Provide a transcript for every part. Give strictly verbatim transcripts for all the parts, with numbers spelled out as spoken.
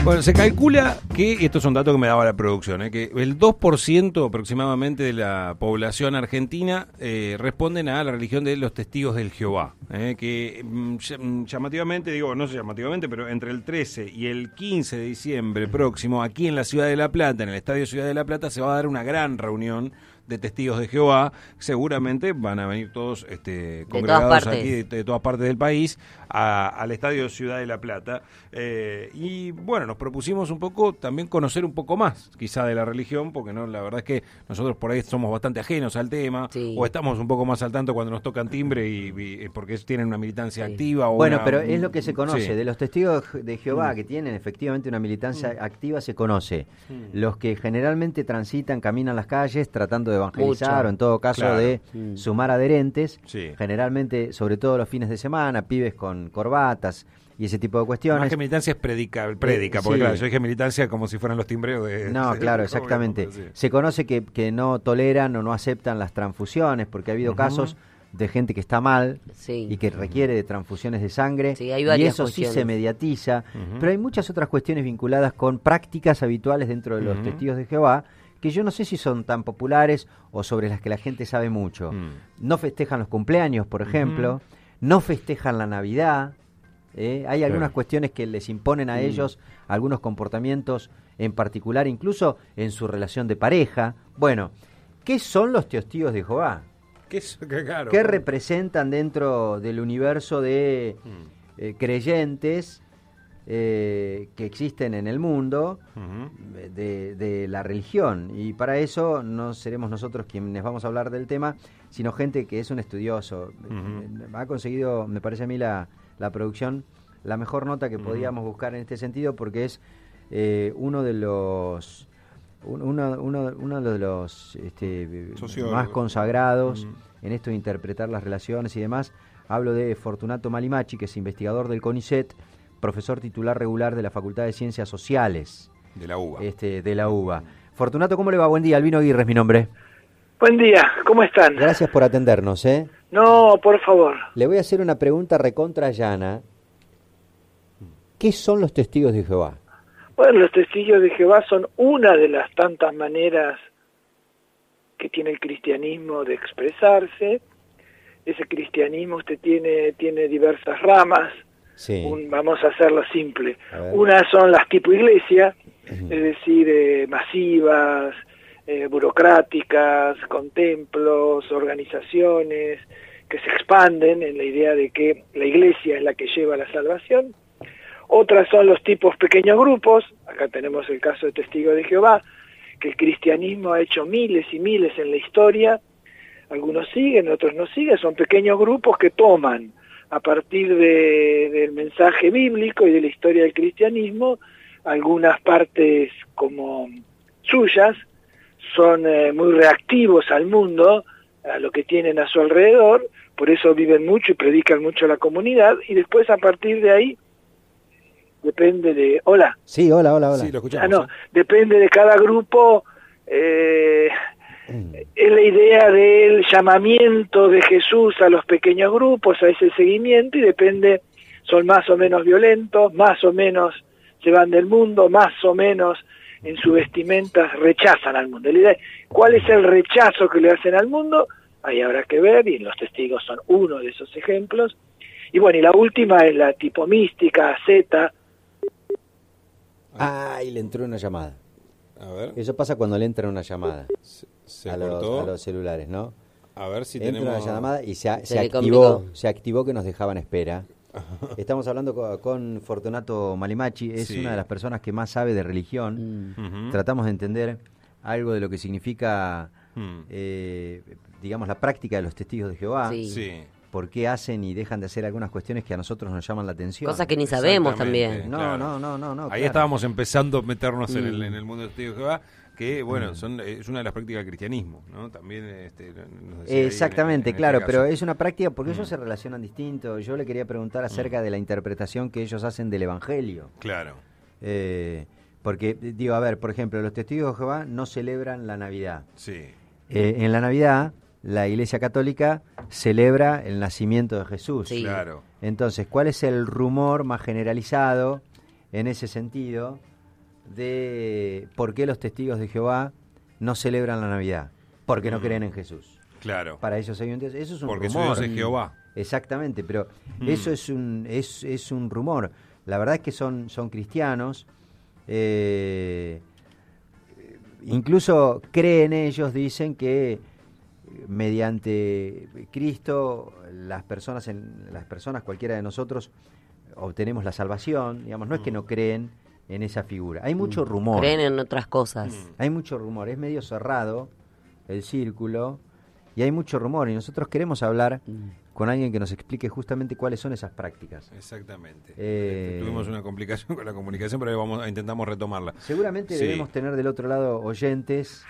Bueno, se calcula que, y estos son datos que me daba la producción, ¿eh? que el dos por ciento aproximadamente de la población argentina eh, responden a la religión de los testigos del Jehová, ¿eh? que mm, llamativamente, digo, no sé llamativamente, pero entre el trece y el quince de diciembre próximo, aquí en la Ciudad de La Plata, en el Estadio Ciudad de La Plata, se va a dar una gran reunión de testigos de Jehová. Seguramente van a venir todos este, congregados aquí de, de todas partes del país a, al Estadio Ciudad de La Plata. Eh, y bueno, nos propusimos un poco también conocer un poco más quizá de la religión, porque no, la verdad es que nosotros por ahí somos bastante ajenos al tema, sí. o estamos un poco más al tanto cuando nos tocan timbre y, y porque tienen una militancia sí. activa. O bueno, una, pero es lo que se conoce, sí. de los testigos de Jehová mm. que tienen efectivamente una militancia mm. activa se conoce. Mm. Los que generalmente transitan, caminan las calles tratando de evangelizar Mucho. o en todo caso claro. de mm. sumar adherentes, sí. generalmente, sobre todo los fines de semana, pibes con corbatas y ese tipo de cuestiones. Más que militancia es predica, predica eh, porque sí. claro, yo dije militancia como si fueran los timbreos de... No, claro, exactamente. Sí. Se conoce que, que no toleran o no aceptan las transfusiones, porque ha habido uh-huh. casos de gente que está mal sí. y que requiere de transfusiones de sangre, sí, hay y eso cuestiones. sí se mediatiza, uh-huh. pero hay muchas otras cuestiones vinculadas con prácticas habituales dentro de los uh-huh. testigos de Jehová, que yo no sé si son tan populares o sobre las que la gente sabe mucho. Mm. No festejan los cumpleaños, por ejemplo, uh-huh. no festejan la Navidad, ¿eh? Hay algunas sí. cuestiones que les imponen a mm. ellos algunos comportamientos en particular, incluso en su relación de pareja. Bueno, ¿qué son los testigos de Jehová? ¿Qué, es, qué, claro, ¿Qué representan dentro del universo de mm. eh, creyentes Eh, que existen en el mundo uh-huh. de, de la religión? Y para eso no seremos nosotros quienes vamos a hablar del tema, sino gente que es un estudioso. Uh-huh. Ha conseguido, me parece a mí, la, la producción, la mejor nota que uh-huh. podíamos buscar en este sentido, porque es eh, uno de los uno, uno, uno de los este, más consagrados uh-huh. en esto de interpretar las relaciones y demás. Hablo de Fortunato Malimachi, que es investigador del CONICET, profesor titular regular de la Facultad de Ciencias Sociales. De la UBA. Este, de la UBA. Fortunato, ¿cómo le va? Buen día. Albino Aguirre es mi nombre. Buen día, ¿cómo están? Gracias por atendernos, ¿eh? No, por favor. Le voy a hacer una pregunta recontra llana. ¿Qué son los testigos de Jehová? Bueno, los testigos de Jehová son una de las tantas maneras que tiene el cristianismo de expresarse. Ese cristianismo usted tiene, tiene diversas ramas. Sí. Un, vamos a hacerlo simple. Una son las tipo iglesia, uh-huh. es decir, eh, masivas, eh, burocráticas, con templos, organizaciones que se expanden en la idea de que la iglesia es la que lleva la salvación. Otras son los tipos pequeños grupos. Acá tenemos el caso de Testigos de Jehová, que el cristianismo ha hecho miles y miles en la historia. Algunos siguen, otros no siguen. Son pequeños grupos que toman a partir de, del mensaje bíblico y de la historia del cristianismo, algunas partes como suyas, son eh, muy reactivos al mundo, a lo que tienen a su alrededor, por eso viven mucho y predican mucho a la comunidad, y después a partir de ahí, depende de... Hola. Sí, hola, hola, hola. Sí, lo escuchamos. Ah, no, depende de cada grupo... Eh, es la idea del llamamiento de Jesús a los pequeños grupos, a ese seguimiento, y depende, son más o menos violentos, más o menos se van del mundo, más o menos en su vestimenta rechazan al mundo. La idea es, ¿cuál es el rechazo que le hacen al mundo? Ahí habrá que ver, y los testigos son uno de esos ejemplos. Y bueno, y la última es la tipo mística, Z. Ay, le entró una llamada. A ver. Eso pasa cuando le entra una llamada se, se a, los, a los celulares, ¿no? A ver si entra tenemos... una llamada y se, se, se activó, se activó que nos dejaban espera. Estamos hablando con, con Fortunato Malimachi, es sí. una de las personas que más sabe de religión. Mm. Uh-huh. Tratamos de entender algo de lo que significa, mm. eh, digamos, la práctica de los testigos de Jehová. Sí. Sí. Por qué hacen y dejan de hacer algunas cuestiones que a nosotros nos llaman la atención. Cosas que ni sabemos también. No, claro. no, no, no, no. Ahí claro. estábamos empezando a meternos mm. en, el, en el mundo del testigo de Jehová, que bueno, mm. son, es una de las prácticas del cristianismo, ¿no? También este, nos decía exactamente, en, en claro, este pero es una práctica porque mm. ellos se relacionan distinto. Yo le quería preguntar acerca mm. de la interpretación que ellos hacen del Evangelio. Claro. Eh, porque, digo, a ver, por ejemplo, los testigos de Jehová no celebran la Navidad. Sí. Eh, en la Navidad, la Iglesia Católica celebra el nacimiento de Jesús. Sí. Claro. Entonces, ¿cuál es el rumor más generalizado en ese sentido de por qué los testigos de Jehová no celebran la Navidad, porque no Mm. creen en Jesús. Claro. Para ellos hay un Dios, eso es un Porque su rumor. Dios es Jehová. Exactamente, pero Mm. eso es un es, es un rumor. La verdad es que son, son cristianos, eh, incluso creen ellos, dicen que mediante Cristo las personas, en, las personas cualquiera de nosotros obtenemos la salvación, digamos, no es que no creen en esa figura. Hay mucho rumor. Creen en otras cosas. Hay mucho rumor, es medio cerrado el círculo y hay mucho rumor y nosotros queremos hablar con alguien que nos explique justamente cuáles son esas prácticas. Exactamente. Eh, Este, tuvimos una complicación con la comunicación, pero vamos, intentamos retomarla. Seguramente Sí. debemos tener del otro lado oyentes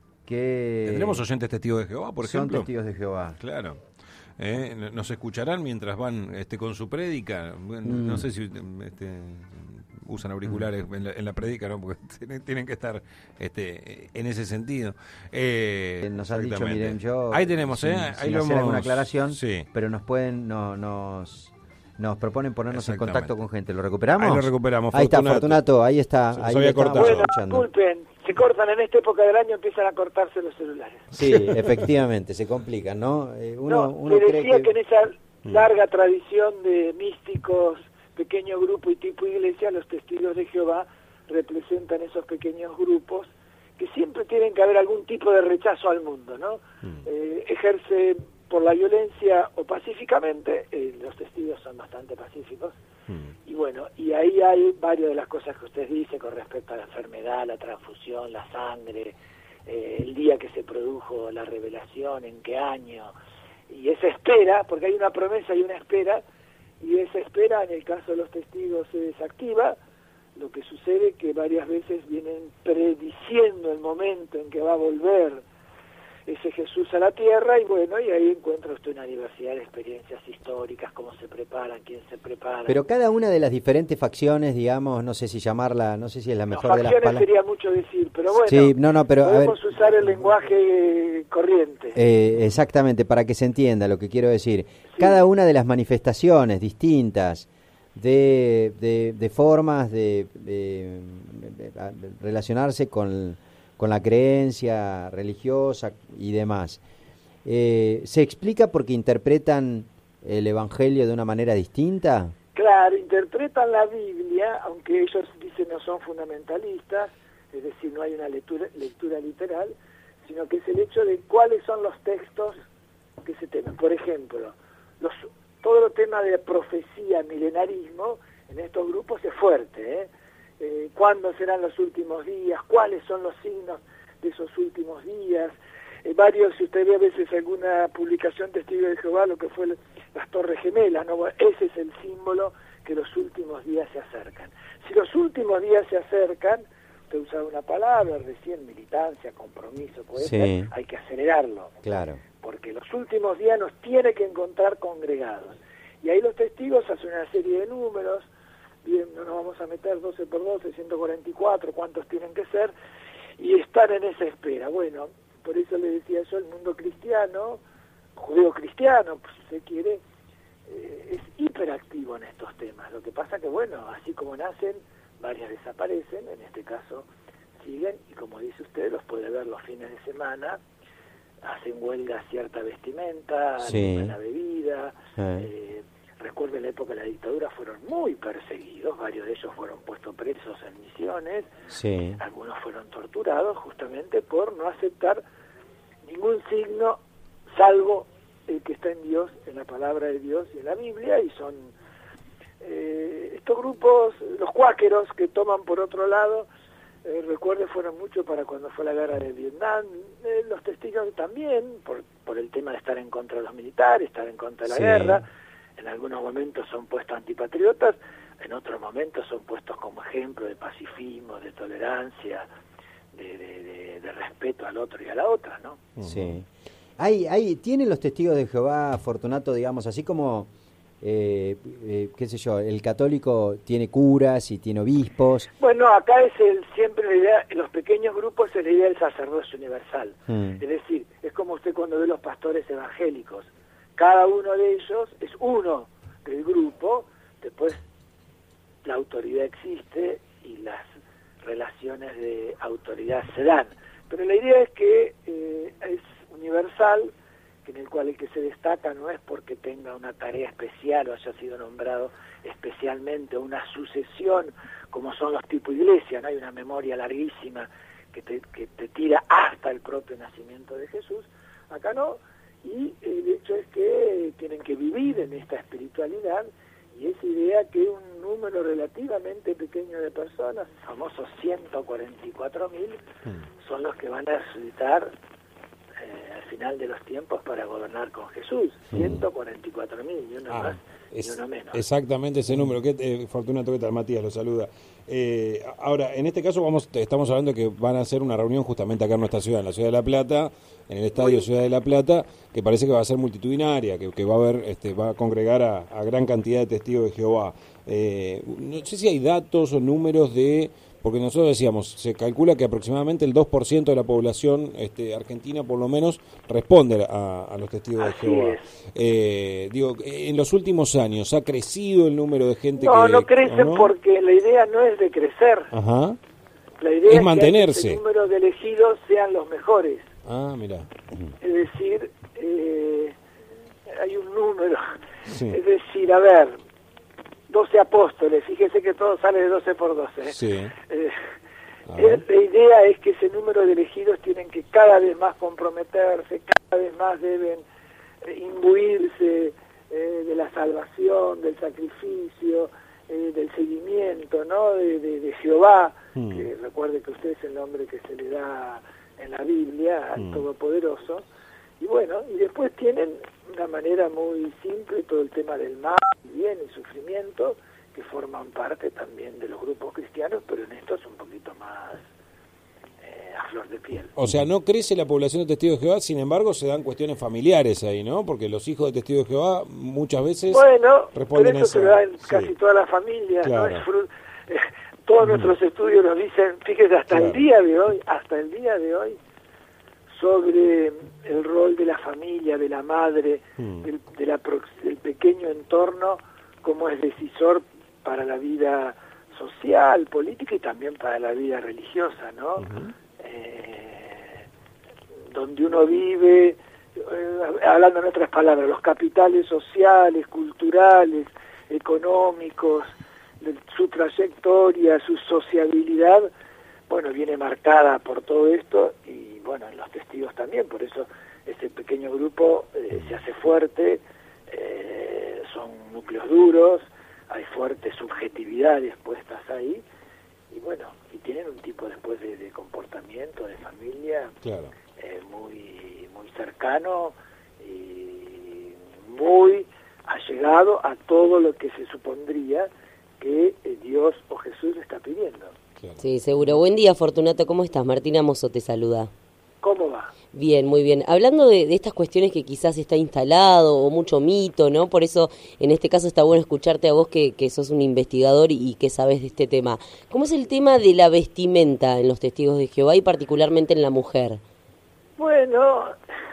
que ¿Tendremos oyentes testigos de Jehová, por son ejemplo? testigos de Jehová. Claro. Eh, ¿Nos escucharán mientras van este, con su prédica? Bueno, Mm. No sé si este, usan auriculares en, la, en la prédica, ¿no? Porque tienen, tienen que estar este, en ese sentido. Eh, Eh, Nos han dicho, exactamente. miren, yo Ahí tenemos, sin, ¿eh? sin Ahí lo hacer hemos... alguna aclaración, Sí. pero nos pueden, no, nos, nos proponen ponernos en Exactamente. contacto con gente. ¿Lo recuperamos? Ahí lo recuperamos, Ahí está, Fortunato. Fortunato, ahí está. Se nos ahí había le estábamos cortado. Bueno, escuchando. disculpen, se cortan en esta época del año, empiezan a cortarse los celulares. Sí, efectivamente, se complican, ¿no? Eh, uno, no, uno le cree decía que... que... en esa larga tradición de místicos, pequeño grupo y tipo iglesia, los testigos de Jehová representan esos pequeños grupos que siempre tienen que haber algún tipo de rechazo al mundo, ¿no? Mm. Eh, ejerce por la violencia o pacíficamente, eh, los testigos son bastante pacíficos, Mm. y bueno, y ahí hay varias de las cosas que usted dice con respecto a la enfermedad, la transfusión, la sangre, eh, el día que se produjo la revelación, en qué año, y esa espera, porque hay una promesa y una espera, y esa espera en el caso de los testigos se desactiva. Lo que sucede es que varias veces vienen prediciendo el momento en que va a volver ese Jesús a la tierra, y bueno, y ahí encuentra usted una diversidad de experiencias históricas, cómo se preparan, quién se prepara. Pero cada una de las diferentes facciones, digamos, no sé si llamarla, no sé si es la No, mejor de las facciones palabras. sería mucho decir, pero bueno, Sí, no, no, pero a ver, podemos usar el lenguaje corriente. eh, exactamente, para que se entienda lo que quiero decir. Cada una de las manifestaciones distintas de, de, de formas de, de- de- de relacionarse con, con la creencia religiosa y demás, eh, ¿se explica porque interpretan el Evangelio de una manera distinta? Claro, interpretan la Biblia, aunque ellos dicen no son fundamentalistas, es decir, no hay una lectura, lectura literal, sino que es el hecho de cuáles son los textos que se temen. Por ejemplo, los, todo el tema de profecía, milenarismo, en estos grupos es fuerte, ¿eh? Eh, ¿Cuándo serán los últimos días? ¿Cuáles son los signos de esos últimos días? Eh, varios, si usted ve a veces alguna publicación testigo de Jehová, lo que fue el, las Torres Gemelas, ¿no? Bueno, ese es el símbolo que los últimos días se acercan. Si los últimos días se acercan, usted usaba una palabra recién, militancia, compromiso, puede Sí. ser, hay que acelerarlo, Claro. porque los últimos días nos tiene que encontrar congregados. Y ahí los testigos hacen una serie de números, bien, no nos vamos a meter doce por doce, ciento cuarenta y cuatro, cuántos tienen que ser, y están en esa espera. Bueno, por eso le decía yo, el mundo cristiano, judeo-cristiano, pues, si se quiere, eh, es hiperactivo en estos temas. Lo que pasa que, bueno, así como nacen, varias desaparecen, en este caso siguen, y como dice usted, los puede ver los fines de semana, hacen huelga cierta vestimenta, Sí. la bebida, Eh. eh, recuerden la época de la dictadura, fueron muy perseguidos, varios de ellos fueron puestos presos en misiones, Sí. algunos fueron torturados justamente por no aceptar ningún signo salvo el que está en Dios, en la palabra de Dios y en la Biblia, y son eh, estos grupos, los cuáqueros, que toman por otro lado, eh, recuerde, fueron mucho para cuando fue la guerra de Vietnam, eh, los testigos también, por, por el tema de estar en contra de los militares, estar en contra de la Sí. guerra, en algunos momentos son puestos antipatriotas, en otros momentos son puestos como ejemplo de pacifismo, de tolerancia, de, de, de, de respeto al otro y a la otra, ¿no? Sí. Hay, hay, ¿tienen los testigos de Jehová, Fortunato, digamos, así como, eh, eh, qué sé yo, el católico tiene curas y tiene obispos? Bueno, acá es el, siempre la idea, en los pequeños grupos es la idea del sacerdocio universal. Mm. Es decir, es como usted cuando ve los pastores evangélicos. Cada uno de ellos es uno del grupo, después la autoridad existe y las relaciones de autoridad se dan. Pero la idea es que eh, es universal, que en el cual el que se destaca no es porque tenga una tarea especial o haya sido nombrado especialmente, una sucesión como son los tipo iglesia, ¿no? Hay una memoria larguísima que te, que te tira hasta el propio nacimiento de Jesús. Acá no, y el hecho es que tienen que vivir en esta espiritualidad, y esa idea que un número relativamente pequeño de personas, famosos ciento cuarenta y cuatro mil, son los que van a resucitar eh, al final de los tiempos para gobernar con Jesús. ciento cuarenta y cuatro mil, y uno ah, más es, y uno menos. Exactamente ese número. ¿Qué, eh, Fortunato, ¿qué tal? Matías lo saluda. Eh, ahora, en este caso vamos estamos hablando de que van a hacer una reunión justamente acá en nuestra ciudad, en la Ciudad de La Plata, en el Estadio Muy Ciudad de La Plata, que parece que va a ser multitudinaria, que, que va a haber, este, va a congregar a, a gran cantidad de testigos de Jehová. Eh, no sé si hay datos o números de, porque nosotros decíamos, se calcula que aproximadamente el dos por ciento de la población este, argentina por lo menos responde a, a los testigos Así de Jehová. es. Eh, digo, en los últimos años, ¿ha crecido el número de gente No, que...? no crecen ¿no? porque la idea no es de crecer. Ajá. La idea Es es, mantenerse. que el número de elegidos sean los mejores. Ah, mira. Es decir, eh, hay un número. Sí. Es decir, a ver, doce apóstoles, fíjese que todo sale de doce por doce. Sí. Eh, A ver. la idea es que ese número de elegidos tienen que cada vez más comprometerse, cada vez más deben eh, imbuirse eh, de la salvación, del sacrificio, eh, del seguimiento, ¿no? de, de, de Jehová, Mm. que recuerde que usted es el nombre que se le da en la Biblia, al Mm. Todopoderoso. Y bueno, y después tienen una manera muy simple todo el tema del mal, bien y sufrimiento, que forman parte también de los grupos cristianos, pero en esto es un poquito más eh, a flor de piel. O sea, no crece la población de testigos de Jehová, sin embargo se dan cuestiones familiares ahí, ¿no? Porque los hijos de testigos de Jehová muchas veces Bueno, pero responden eso esa- se da en sí. casi todas las familias, ¿no? Claro. Es fru- eh, todos nuestros estudios nos dicen, fíjese, hasta Claro. el día de hoy, hasta el día de hoy, sobre el rol de la familia, de la madre, Mm. del, de la prox- del pequeño entorno, como es decisor para la vida social, política y también para la vida religiosa, ¿no? Ujú. Eh, donde uno vive, eh, hablando en otras palabras, los capitales sociales, culturales, económicos, de su trayectoria, su sociabilidad, bueno, viene marcada por todo esto y bueno, en los testigos también, por eso ese pequeño grupo eh, se hace fuerte, eh, son núcleos duros, hay fuertes subjetividades puestas ahí y bueno, y tienen un tipo después de, de comportamiento, de familia Claro. eh, muy, muy cercano y muy allegado a todo lo que se supondría que eh, Dios o Jesús está pidiendo. Claro. Sí, seguro. Buen día, Fortunato. ¿Cómo estás? Martina Mozo te saluda. ¿Cómo va? Bien, muy bien. Hablando de, de estas cuestiones que quizás está instalado o mucho mito, ¿no? Por eso, en este caso, está bueno escucharte a vos que, que sos un investigador y, y que sabes de este tema. ¿Cómo es el tema de la vestimenta en los testigos de Jehová y particularmente en la mujer? Bueno,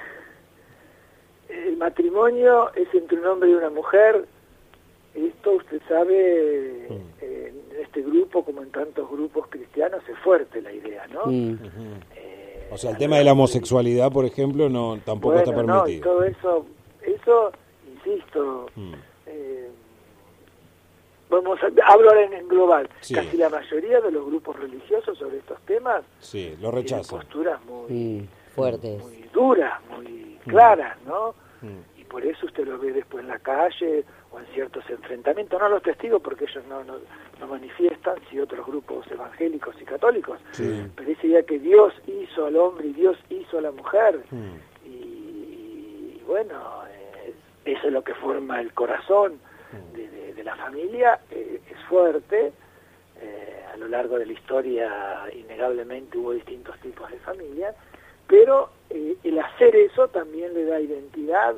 el matrimonio es entre un hombre y una mujer. Esto usted sabe, Mm. eh, en este grupo como en tantos grupos cristianos es fuerte la idea, ¿no? Mm. Ujú. Eh, O sea, el tema de la homosexualidad, por ejemplo, no tampoco bueno, está no, y permitido. todo eso, eso, insisto, Mm. eh, vamos a, hablo ahora en, en global, Sí. casi la mayoría de los grupos religiosos sobre estos temas Sí, lo tienen rechazan. posturas muy, Mm, fuertes. muy duras, muy claras, ¿no? Mm. Y por eso usted lo ve después en la calle o en ciertos enfrentamientos, no los testigos porque ellos no, no, no manifiestan, si otros grupos evangélicos y católicos, Sí. pero esa idea que Dios hizo al hombre y Dios hizo a la mujer, Mm. y, y bueno, eh, eso es lo que forma el corazón de, de- de la familia, eh, es fuerte. Eh, a lo largo de la historia innegablemente hubo distintos tipos de familia, pero eh, el hacer eso también le da identidad,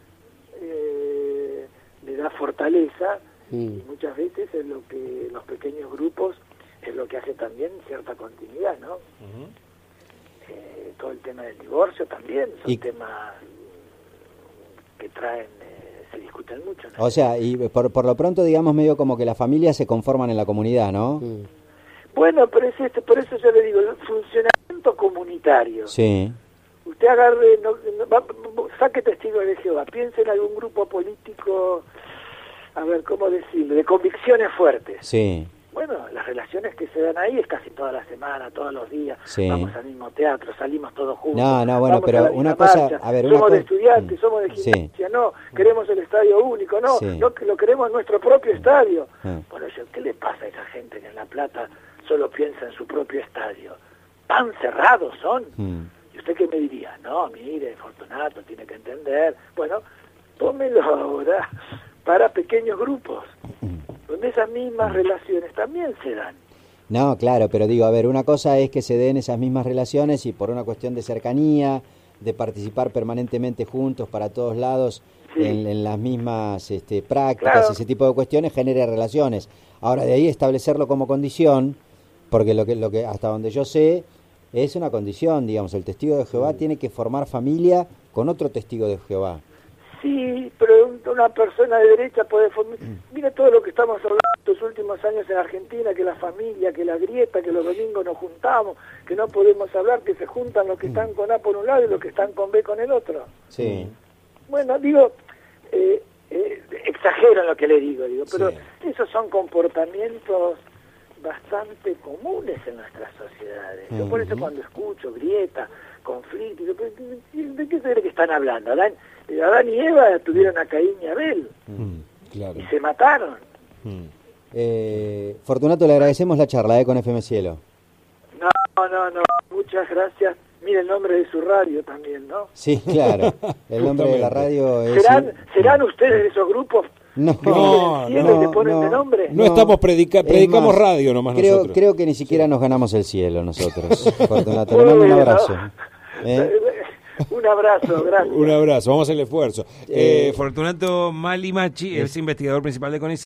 eh, le da fortaleza, Mm. y muchas veces es lo que los pequeños grupos es lo que hace también cierta continuidad, ¿no? Ujú. Eh, todo el tema del divorcio también son Y- temas que traen, eh, se discuten mucho, ¿no? O sea, y por, por lo pronto, digamos, medio como que las familias se conforman en la comunidad, ¿no? Mm. Bueno, pero es este, por eso yo le digo, el funcionamiento comunitario. Sí. Usted agarre, no, no, va, saque testigos de Jehová, piense en algún grupo político, a ver, ¿cómo decirlo?, de convicciones fuertes. Sí. Bueno, las relaciones que se dan ahí es casi toda la semana, todos los días, sí. Vamos al mismo teatro, salimos todos juntos. No, no, bueno, pero una marcha, cosa, a ver, una somos co- de estudiantes, somos de sí. gimnasia, no, queremos el estadio único, no, sí. no, que lo queremos en nuestro propio estadio. Ah. Bueno, yo, ¿qué le pasa a esa gente que en La Plata solo piensa en su propio estadio? ¿Tan cerrados son? Mm. ¿Y usted qué me diría? No, mire, Fortunato tiene que entender. Bueno, tómelo ahora para pequeños grupos, donde esas mismas relaciones también se dan. No, claro, pero digo, a ver, una cosa es que se den esas mismas relaciones y por una cuestión de cercanía, de participar permanentemente juntos para todos lados, sí. en, en las mismas este, prácticas, claro. ese tipo de cuestiones, genere relaciones. Ahora, de ahí establecerlo como condición, porque lo que, lo que hasta donde yo sé, es una condición, digamos, el testigo de Jehová sí. tiene que formar familia con otro testigo de Jehová. Sí, pero una persona de derecha puede formar... Mira todo lo que estamos hablando estos últimos años en Argentina, que la familia, que la grieta, que los domingos nos juntamos, que no podemos hablar, que se juntan los que están con A por un lado y los que están con B con el otro. Sí. Bueno, digo, eh, eh, exagero en lo que le digo, digo, pero sí. esos son comportamientos bastante comunes en nuestras sociedades. Yo por eso cuando escucho grieta, conflicto, ¿de qué se cree que están hablando? Adán, Adán y Eva tuvieron a Caín y Abel mm, claro. y se mataron. Mm. Eh, Fortunato, le agradecemos la charla eh, con F M Cielo. No, no, no, muchas gracias. Mire el nombre de su radio también, ¿no? Sí, claro, el nombre de la radio es... ¿Serán, ¿serán ustedes de esos grupos? No, no, no, que ponen no, de nombre? no estamos predica predicamos más, radio nomás creo, nosotros. Creo que ni siquiera sí. nos ganamos el cielo nosotros, Fortunato. Le mando un abrazo. ¿Eh? Un abrazo, gracias. Un abrazo, vamos a hacer el esfuerzo. Eh, eh, Fortunato Malimachi es investigador principal de CONICET.